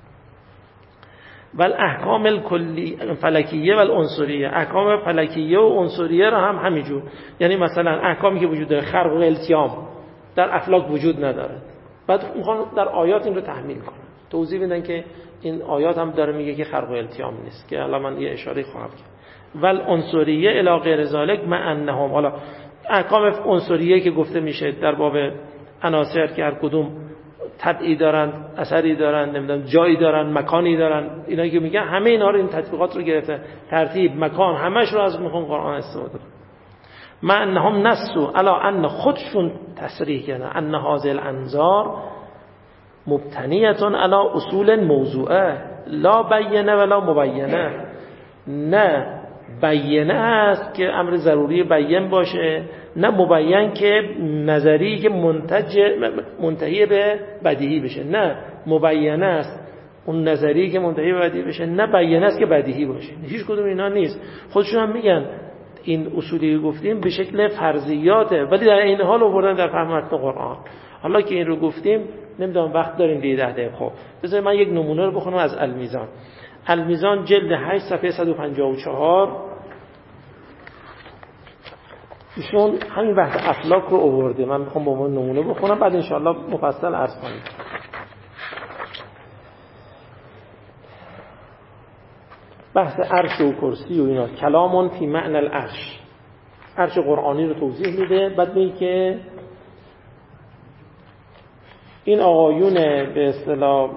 ول احکام الکلی فلکیه و العنصریه، احکام فلکیه و عنصریه رو هم همینجور، یعنی مثلا احکامی که وجود داره، خرق و التیام در افلاک وجود نداره، بعد میخوان در آیات این رو تحمیل کنن، توضیح بدن که این آیات هم داره میگه که خرق و التیام نیست، که الان من یه اشاره خواهم کرد. ول عنصریه الی غیر ذلک مع انهم، حالا احکام عنصریه که گفته میشه در باب عناصر که هر کدوم تبعی دارن، اثری دارن، نمیدونم جایی دارن، مکانی دارن، اینا که میگن همه اینا رو، این تطبیقات رو گرفته، ترتیب، مکان، همش رو از میخوان قرآن استفاده کنه. مع انهم نصوا علی ان، خودشون تصریح کردن ان هذه الانظار مبتنیه علی اصول موضوعه لا بینه ولا مبینه، نه بیانه است که امر ضروری بیان باشه، نه مبین که نظری که منتج منتهی به بدیهی بشه، نه مبینه است اون نظری که منتهی به بدیهی بشه، نه بیانه است که بدیهی باشه، هیچ کدوم اینا نیست. خودشون هم میگن این اصولی گفتیم به شکل فرضیاته، ولی در این حال آوردن در فهم متن قرآن. حالا که این رو گفتیم، نمیدونم وقت داریم دیگه ده دقیقه، خب بذارید من یک نمونه رو بخونم از المیزان. المیزان جلد هشت صفحه صد و پنجاه و چهار، ایشون همین بحث افلاک رو آورده، من میخوام با من نمونه بخونم، بعد انشاءالله مفصل عرض کنیم. بحث عرش و کرسی و اینا، کلامون فی معنی العرش، عرش قرآنی رو توضیح میده، بعد میگه که این آقایون به اصطلاح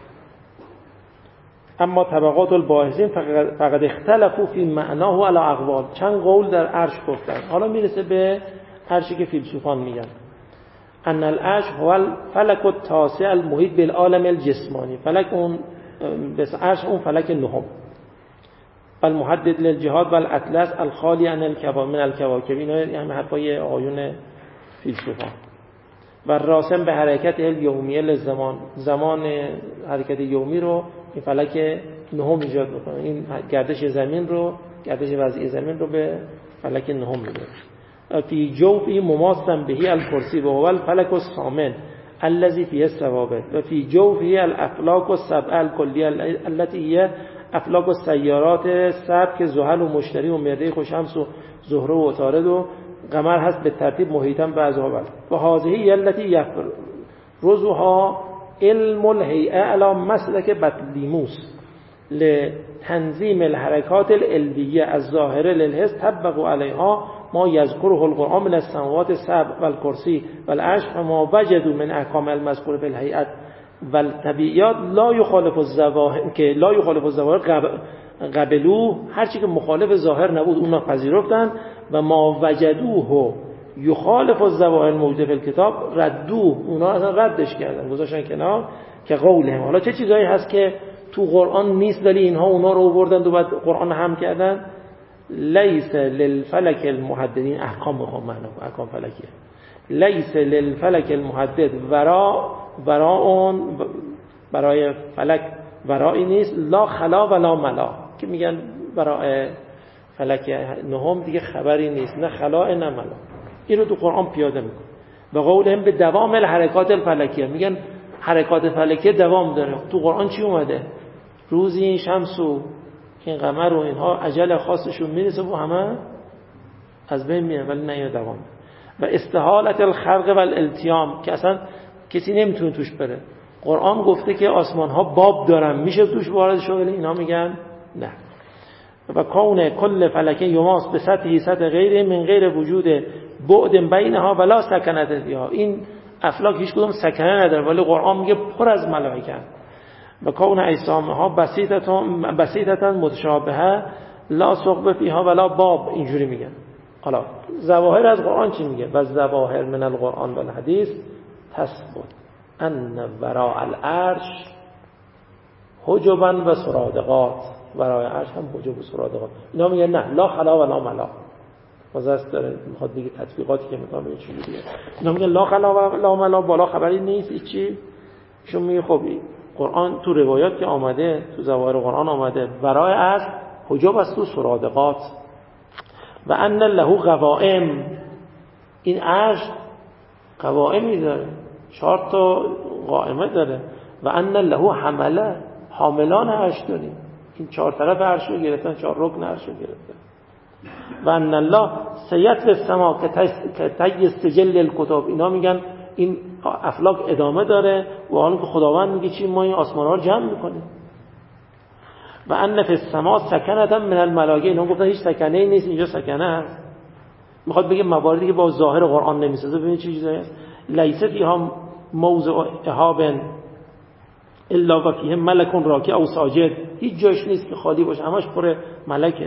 اما طبقات الباحثین فقط اختلفوا فی معناه علی اقوال، چند قول در عرش گفتن. حالا میرسه به عرشی که فیلسوفان میگن ان العرش هو الفلک التاسع المحیط بالعالم الجسمانی، فلک اون بس عرش اون فلک نهم، المحدد للجهاد والاطلس الخالی عن الکواکب من الکواکب، اینا همه حرفای آقایون فیلسوفان. و راسم به حرکت الیومیه لزمان، زمان حرکت یومی رو این فلک نهم ایجاد میکنه. این گردش زمین رو گردش وضعی زمین رو به فلک نهم میده. فی جوفی مماسا بهی الکرسی و هو الفلک الثامن الذي فيه الثوابت و فی جوفی الافلاک السبع الکلیه التي هي افلاک السیارات سبع زحل و مشتری و مریخ و شمس و زهره و عطارد و قمر هست به ترتیب محیطا بعضها بعض و هذه التي یفرضها علم الهیئه علی مسلک بطلیموس لتنظیم الحرکات العلویه الظاهره للحس طبق علیها ما یذکره القرآن من السماوات السبع والکرسی والعرش و ما وجدوا من احکام المذکور فی الهیئه والطبیعیات لا یخالف الظواهر که لا یخالف الظواهر قبلوه، هرچی که مخالف ظاهر نبود اونا پذیرفتن و ما وجدوه یخالف الظواهر موجوده فی الکتاب ردوه، اونا اصلا ردش کردن گذاشتن کنار که قولهم. حالا چه چیزایی هست که تو قرآن نیست ولی اینها اونا رو آوردن و بعد قرآن هم کردن؟ لیس للفلک المحددین احکام بخوام معنا احکام فلکیه. لیس للفلک المحدد ورا ورا اون برای فلک ورایی نیست، لا خلا ولا ملا که میگن برای فلک نهم دیگه خبری نیست، نه خلا نه ملا. این رو تو قرآن پیاده میکنه. به قولهم به دوام الحرکات الفلکیه، میگن حرکات فلکیه دوام داره. تو قرآن چی اومده؟ روزی این شمس و این قمر و اینها اجل خاصشون میرسه و همه از بین میرن ولی نه دوام. و استحالت الخرق و الالتیام که اصلا کسی نمیتونه توش بره. قرآن گفته که آسمان ها باب دارن میشه توش وارد شد، ولی اینا میگن نه. و کون کل فلکه یماس به سطحی سطح غیر من غیر وجود بعد بینها ولا سکنت فیها. این افلاک هیچ کدوم سکنه نداره ولی قرآن میگه پر از ملائکه. و کون اجسامها بسیطتان بسیطتان متشابهه لا ثقب فیها ولا باب، اینجوری میگن. حالا ظواهر از قرآن چی میگه؟ و ظواهر من القرآن و الحدیث تثبت ان وراء العرش حجبا و سرادقات، ورای عرش هم حجب و سرادقات. اینا میگن نه لا خلا ولا ملا. واسه داره میخواد بگه تطبیقاتی که میکنه ببین چی میگه. اینا میگن لا خلا ولا ملا، بالا خبری نیست هیچی. ایشون میگه خب قرآن تو روایات که آمده تو ظواهر قرآن آمده ورای عرش حجب است و سرادقات و ان له قوائم، این عرش قوائمی داره، چهار تا قائمه داره. و ان له حمله، حاملان عرش داریم. این چهار طرف عرش رو گرفتن، چهار رکن عرش رو گرفتن. و ان الله سیت السما که تج سجل الکتاب، اینا میگن این افلاک ادامه داره و حالا که خداوند میگه چی ما این آسمان ها رو جمع میکنیم. و ان فی السما سکنه من الملائکه، اینا گفتن هیچ سکنه ای نیست، اینجا سکنه هست. میخواد بگه مواردی که با ظاهر قرآن نمیسازه. ببینید چه چیزایی هست. لیس فیها موضع اهاب الا و فیه ملک راکع او ساجد، هیچ جاش نیست که خالی باشه، همش پر ملکه.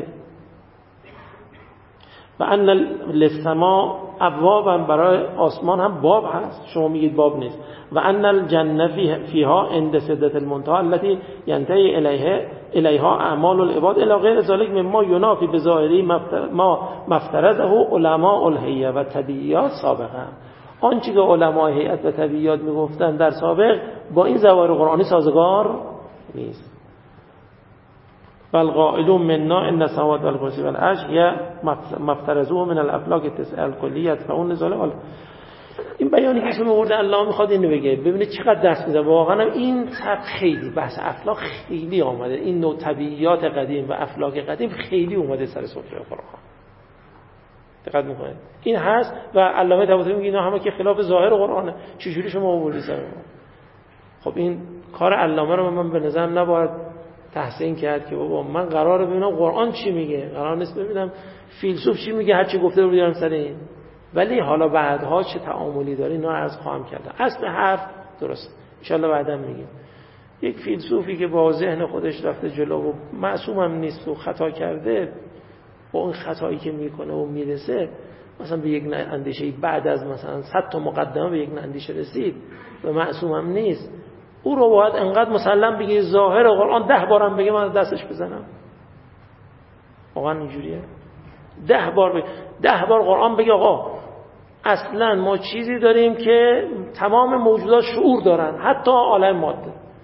و ان للسما ابوابا، برای آسمان هم باب هست، شما میگید باب نیست. و ان الجنه فیها عند سدرة المنتهى التي ينتهي الیها الیها اعمال العباد الی غیر ذلك مما ینافی بظاهری ما مفترضه علماء الهیئه و طبیعیات سابقا. آنچه که علمای هیئت و طبیعیات میگفتن در سابق با این ظواهر قرآنی سازگار نیست. والقائلون منا ان السماوات والکرسی والعرش هي مفترضوه من الافلاک التسع الکلیه و اون نزاله. این بیانی که شما آورده الله میخواد اینو بگه. ببینید چقدر دست میزنه. واقعا این سطح خیلی بحث افلاک خیلی آمده، این نوع طبیعیات قدیم و افلاک قدیم خیلی اومده سر سفره قرآن. دقت میکنید این هست. و علامه طباطبایی میگه اینا همه که خلاف ظاهر قرآنه. چجوری شما آوردید سر ما؟ خب این کار علامه رو من به نظرم نباید تحسین کرد که بابا من قراره ببینم قرآن چی میگه، قرار نیست ببینم فیلسوف چی میگه، هر چی گفته رو بیارم سر این. ولی حالا بعدها چه تعاملی داره اینا رو عرض خواهم کرد. اصل حرف درست ان شاء الله بعداً میگیم. یک فیلسوفی که با ذهن خودش رفته جلو و معصوم هم نیست و خطا کرده، با اون خطایی که میکنه و میرسه مثلا به یک اندیشه بعد از مثلا صد تا مقدمه به یک اندیشه رسید و معصوم هم نیست، او رو باید انقدر مسلم بگی ظاهر قرآن ده بارم بگه من دستش بزنم. واقعا اینجوریه؟ ده بار بگه. ده بار قرآن بگه آقا اصلا ما چیزی داریم که تمام موجودات شعور دارن، حتی عالم ماده.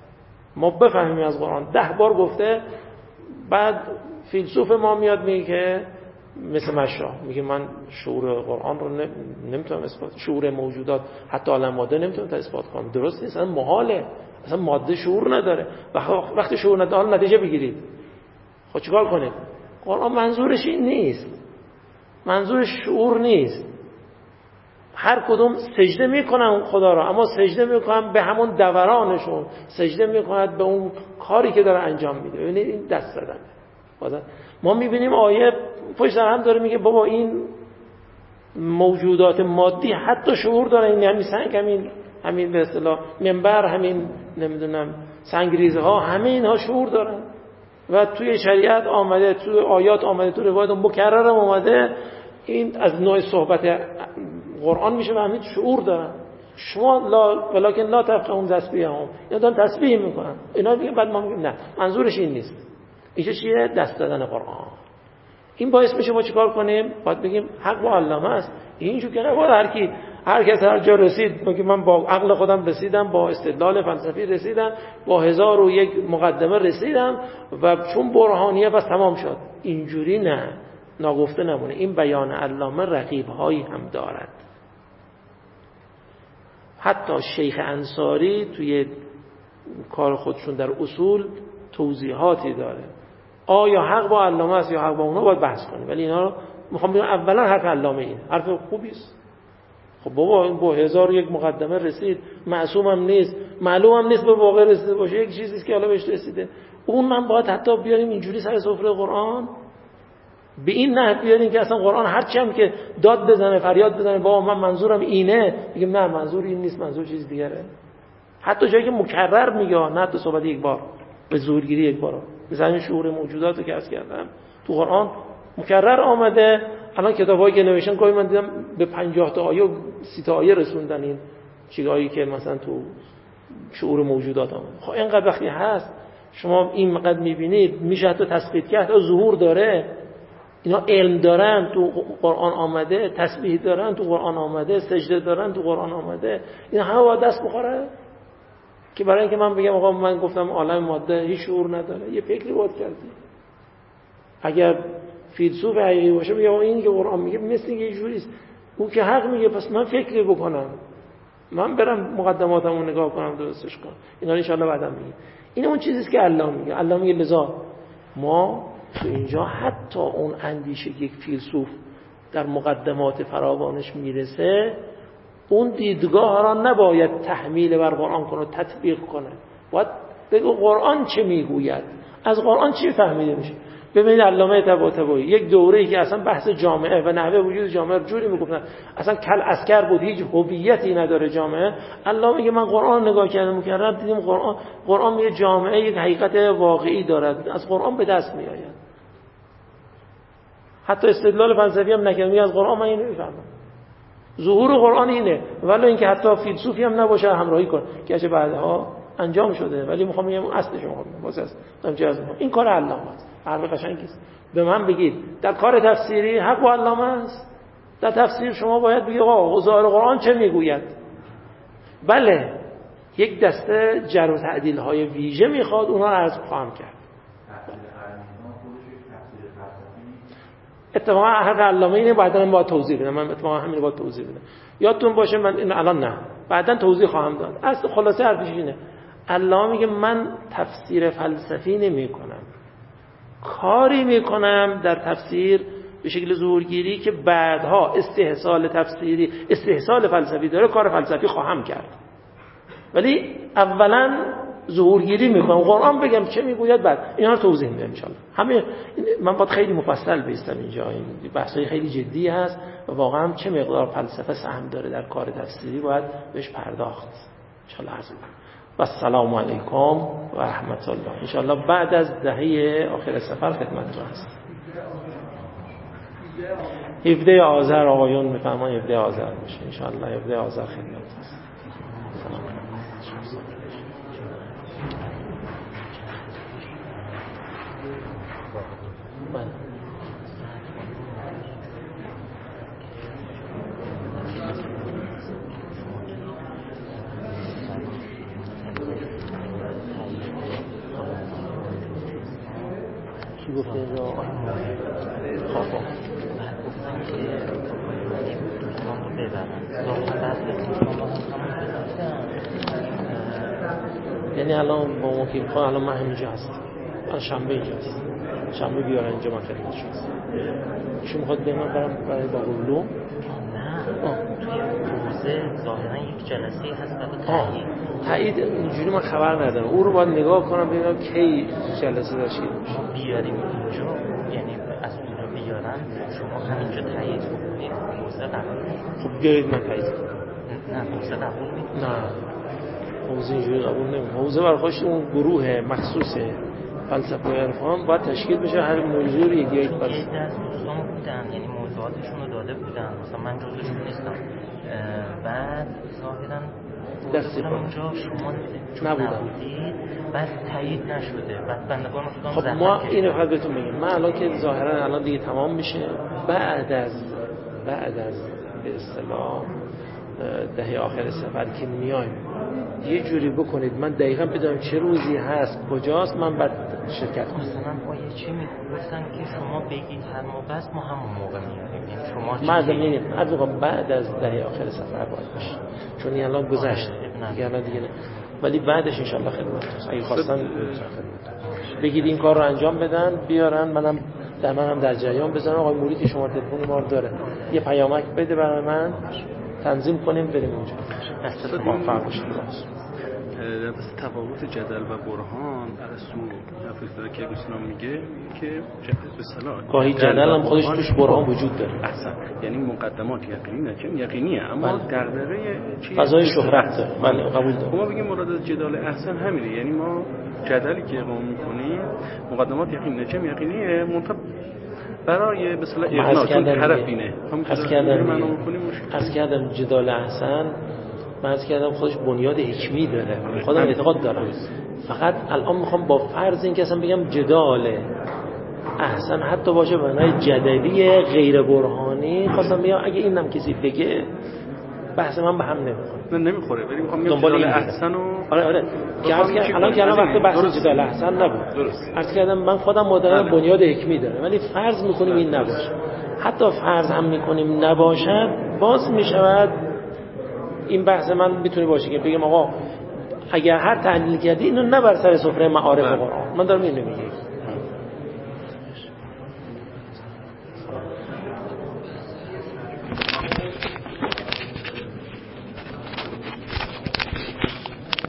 ما بفهمیم از قرآن. ده بار گفته، بعد فیلسوف ما میاد میگه که مثل مشا میگه من شعور قرآن رو نمیتونم اثبات، شعور موجودات حتی عالم ماده نمیتونم اثبات کنم. درست نیست، اصلا محاله، اصلا ماده شعور نداره. وقتی شعور نداره حالا نتیجه بگیرید. خب چیکار کنید؟ قرآن منظورش این نیست، منظورش شعور نیست. هر کدوم سجده میکنن خدا را، اما سجده میکنن به همون دورانشون، سجده میکنن به اون کاری که داره انجام میده. ببینید این دست زدنه. ما میبینیم آیه پشت سر هم داره میگه بابا این موجودات مادی حتی شعور داره. این همین سنگ، همین همین به اصطلاح منبر، همین نمیدونم سنگریزه ها، همه اینها شعور دارن و توی شریعت آمده، توی آیات آمده، توی روایات مکرر آمده. این از نوع صحبت قرآن میشه و همین شعور دارن. شما لا ولکن لا تفقهون تسبیحهم، اینا دارن تسبیح میکنن، اینا میگن، بعد ما میگیم نه منظورش این نیست. اینجا چیه؟ دست دادن قرآن. این باعث میشه ما چیکار کنیم؟ باید بگیم حق با علامه است. اینجور که نباید هر کی هر کس هر جا رسید بگه من با عقل خودم رسیدم، با استدلال فلسفی رسیدم، با هزار و یک مقدمه رسیدم و چون برهانیه بس تمام شد. اینجوری نه، ناگفته نمونه. این بیان علامه رقیب‌هایی هم دارد. حتی شیخ انصاری توی کار خودشون در اصول توضیحاتی داره. آیا حق با علامه است یا حق با اونا، باید بحث کنیم. ولی اینا رو میخوام بگم اولا حرف علامه این حرف خوبی است. خب بابا این با هزار و یک مقدمه رسید، معصوم هم نیست، معلوم هم نیست به واقع رسیده باشه، یک چیزی است که حالا بهش رسیده. اون من باید حتی بیاریم اینجوری سر سفره قرآن، به این نحو بیاریم که اصلا قرآن هرچی هم که داد بزنه، فریاد بزنه بابا من منظورم اینه، بگیم نه منظور این نیست، منظور چیز دیگره. حتی جایی که مکرر میگه، نه حتی صحبت یک بار به زورگیری یک بار، مثلا شعور موجودات رو که عرض کردم تو قرآن مکرر آمده. الان کتابایی که نوشتن گاهی من دیدم به پنجاه تا آیه و سی تا آیه رسوندن این چیزایی که مثلا تو شعور موجودات آمده. خب اینقدر وقتی هست شما این مقدر میبینید، میشه حتی تثبیت کرد، حتی ظهور داره. اینا علم دارن، تو قرآن آمده، تسبیح دارن، تو قرآن آمده، سجده دارن، تو قرآن آمده. اینا همه باید دست بخوره که برای اینکه من بگم آقا من گفتم عالم ماده هیچ شعور نداره، یه فکری باید کردی. اگر فیلسوف حقیقی باشه میگه این که قرآن میگه مثل یه جوری است، اون که حق میگه، پس من فکری بکنم، من برم مقدماتمو نگاه کنم، درستش کنم. اینا ان شاء الله بعدم میگه. این اون چیزی است که الله میگه. الله میگه لذا ما تو اینجا حتی اون اندیشه که یک فیلسوف در مقدمات فراوانش میرسه، اون دیدگاه را نباید تحمیل بر قرآن کنه، تطبیق کنه. باید بگو قرآن چه میگوید، از قرآن چی فهمیده میشه. ببینید علامه طباطبایی یک دوره‌ای که اصلا بحث جامعه و نحوه وجود جامعه رو جوری میگفتن، اصلا کل اسکر بود، هیچ هویتی نداره جامعه. علامه میگه من قرآن نگاه کردم مکرر دیدیم قرآن قرآن میگه جامعه یک حقیقت واقعی دارد، از قرآن به دست میآید. حتی استدلال فلسفی هم نکنه، میگه از قرآن من اینو میفهمم. ظهور قرآن اینه، ولی اینکه حتی فیلسوفی هم نباشه همراهی کنه که چه بعدها انجام شده، ولی میخوام بگم اصلش میخوام واسه است. این کار علامه است. حرف قشنگی است. به من بگید در کار تفسیری حق با علامه است. در تفسیر شما باید بگید آقا ظاهر قرآن چه میگوید. بله یک دسته جر و تعدیل های ویژه میخواد، اونها رو عرض خواهم کرد. اتفاقا حق علامه اینه، بعدا من باید توضیح بدم. من اتفاقا همین رو باید توضیح بدم. یادتون باشه من این الان نه، بعدا توضیح خواهم داد. اصل خلاصه حرفش اینه، علامه میگه من تفسیر فلسفی نمی کنم، کاری میکنم در تفسیر به شکل ظهورگیری که بعدها استحصال تفسیری استحصال فلسفی داره، کار فلسفی خواهم کرد. ولی اولا ظهورگیری میکنم، قرآن بگم چه میگوید، بعد اینا رو توضیح میدم ان شاء الله. همه من باید خیلی مفصل بیستم اینجا، این بحثای خیلی جدی هست و واقعا چه مقدار فلسفه سهم داره در کار تفسیری باید بهش پرداخت ان شاء الله. عزیز و السلام علیکم و رحمت الله. ان شاء الله بعد از دهه آخر سفر خدمتتون هست. هفده آذر آقایون میفرمان هفده آذر باشه ان شاء الله. هفده آذر خدمت هست. سلام علیکم. چی گفته اینجا؟ خب بعد گفتن که امام رو ببرن بعد یعنی الان با موکیل خان الان من همینجا هستم، من شنبه اینجا هستم، شنبه بیارن اینجا من خدمتشون هستم. ایشون میخواد به من برم برای باقرالعلوم؟ نه توی روزه ظاهرا یک جلسه هست برای تایید. تایید اینجوری من خبر ندارم، او رو باید نگاه کنم ببینم کی جلسه داشتید. ما بیاریم اینجا، یعنی از اونجا بیارن شما همینجا تایید کنید روزه قبول. خب بیارید من تایید کنم. نه روزه قبول میکنم. نه حوزه اینجوری قبول نمیکنه. حوزه برخواست اون گروه مخصوص فلسفه و عرفان باید تشکیل بشه، هر موضوع رو یک یک بس. یه دست دوستان بودن، یعنی موضوعاتشون رو داده بودن، مثلا من جزوشون نیستم. بعد ظاهرا دستی کنم اونجا شما نبودید، بعد تایید نشده. بعد بندگان خودم خب ما اینو فقط بهتون میگم، من الان که ظاهرا الان دیگه تمام میشه، بعد از بعد از به اصطلاح دهه آخر سفر که میایم یه جوری بکنید من دقیقاً بدونم چه روزی هست کجاست، من بعد شرکت کنم. مثلا با یه چی میگفتن که شما بگید هر موقع است ما همون موقع میاریم، یعنی شما مردم میگم مردم بعد از دهه آخر سفر باید باشه، چون این الان گذشت دیگه، الان دیگه نه. ولی بعدش ان شاء الله خدمت هست. اگه خواستن بگید این کار رو انجام بدن بیارن، منم در منم در جریان بزنم. آقای موریدی شماره تلفن ما رو داره، یه پیامک بده برای من تنظیم کنیم بریم اونجا. دست موفق باشید. در بس تفاوت جدل و برهان ارسطو نفسه که اسلام میگه که جدل به صلاح گاهی جدل هم خودش توش برهان وجود داره. احسن، یعنی مقدمات یقینی نه چون یقینیه اما دغدغه چی فضای شهرت داره. بله قبول دارم. ما بگیم مراد از جدال احسن همینه، یعنی ما جدلی که اقامه میکنیم مقدمات یقینی نه چون یقینیه منتها برای به اصطلاح اقناع چون طرف اینه از کردم از کردم جدال احسن من از کردم خودش بنیاد حکمی داره، خودم اعتقاد دارم، فقط الان میخوام با فرض این که اصلا بگم جدال احسن حتی باشه به معنای جدلی غیر برهانی، خواستم بگم اگه اینم کسی بگه بحث من به هم نمیخوره. نه نمیخوره، ولی میخوام بگم جدال احسن و آره آره که الان که الان وقت بحث جدال احسن نبود، عرض کردم من خودم مدرن بنیاد حکمی داره، ولی فرض میکنیم این نباشه، حتی فرض هم میکنیم نباشد باز میشود این بحث من میتونه باشه که بگم آقا اگر هر تعلیل کردی اینو نبر سر سفره معارف قرآن. من دارم اینو میگم